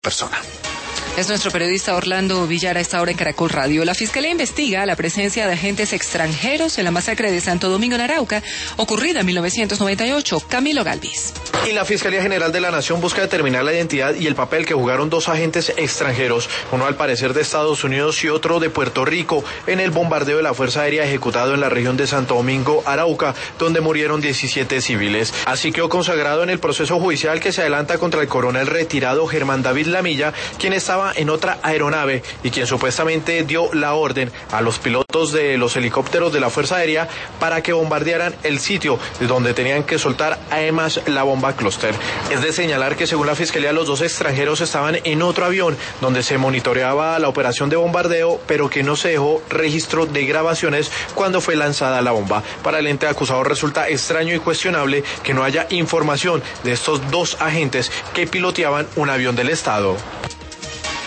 persona. Es nuestro periodista Orlando Villar a esta hora en Caracol Radio. La Fiscalía investiga la presencia de agentes extranjeros en la masacre de Santo Domingo en Arauca, ocurrida en 1998. Camilo Galvis. Y la Fiscalía General de la Nación busca determinar la identidad y el papel que jugaron dos agentes extranjeros, uno al parecer de Estados Unidos y otro de Puerto Rico, en el bombardeo de la Fuerza Aérea ejecutado en la región de Santo Domingo, Arauca, donde murieron 17 civiles. Así quedó consagrado en el proceso judicial que se adelanta contra el coronel retirado Germán David Lamilla, quien estaba en otra aeronave y quien supuestamente dio la orden a los pilotos de los helicópteros de la Fuerza Aérea para que bombardearan el sitio donde tenían que soltar además la bomba clúster. Es de señalar que según la Fiscalía los dos extranjeros estaban en otro avión donde se monitoreaba la operación de bombardeo, pero que no se dejó registro de grabaciones cuando fue lanzada la bomba. Para el ente acusado resulta extraño y cuestionable que no haya información de estos dos agentes que piloteaban un avión del Estado.